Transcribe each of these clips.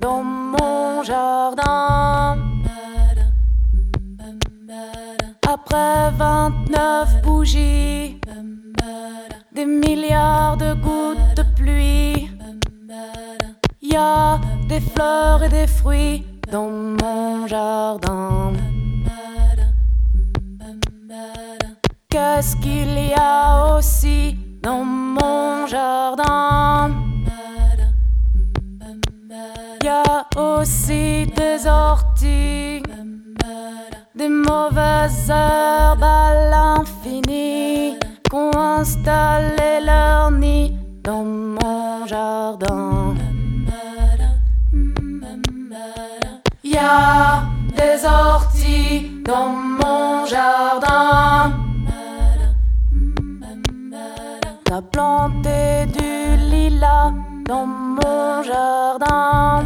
dans mon jardin. Après 29 bougies, des milliards de gouttes de pluie, y a des fleurs et des fruits dans mon jardin. Qu'est-ce qu'il y a aussi dans mon jardin? Y a aussi des orties, des mauvaises herbes à l'infini, qu'ont installé leur nid dans mon jardin. Y a des orties dans mon jardin. T'as planté du lilas dans mon jardin.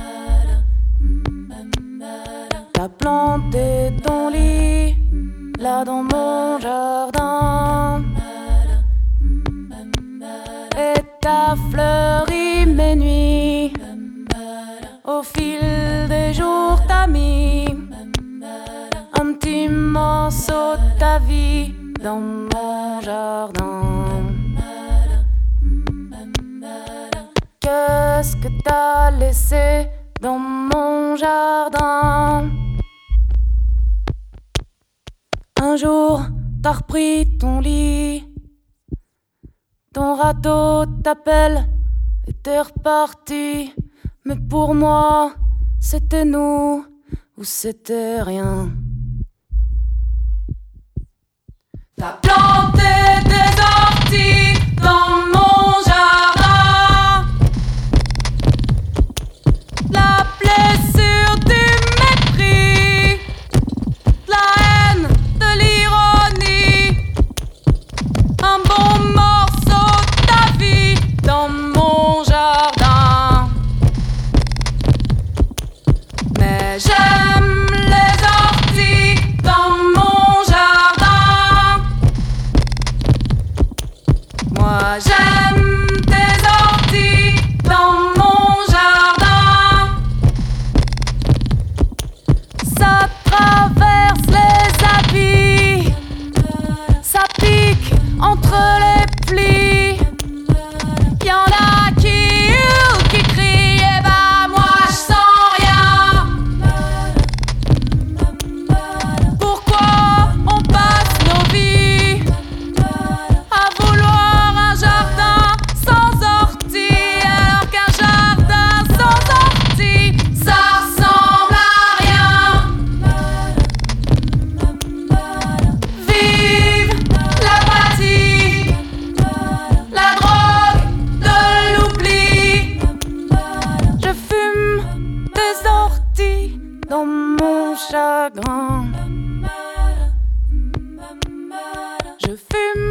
T'as planté ton lit là dans mon jardin. Et t'as fleuri mes nuits. Au fil des jours t'as mis un petit morceau de ta vie dans mon jardin. Qu'est-ce que t'as laissé dans mon jardin? Un jour t'as repris ton lit, ton radeau t'appelle et t'es reparti. Mais pour moi, c'était nous ou c'était rien. T'as planté des orties dans mon jardin. La blessure du mépris, la haine, de l'ironie, un bon morceau de ta vie dans mon jardin. Mais j'aime les orties dans mon jardin. Moi j'aime tes orties dans mon jardin. Ça traverse les habits, ça pique entre les plis. Y'en a qui hurlent, qui crient, et bah moi je sens rien. Pourquoi on passe nos vies à vouloir un jardin sans ortie, alors qu'un jardin sans ortie, ça ressemble à rien. Vive l'apathie, la drogue de l'oubli. Je fume des orties dans mon chagrin. Je fume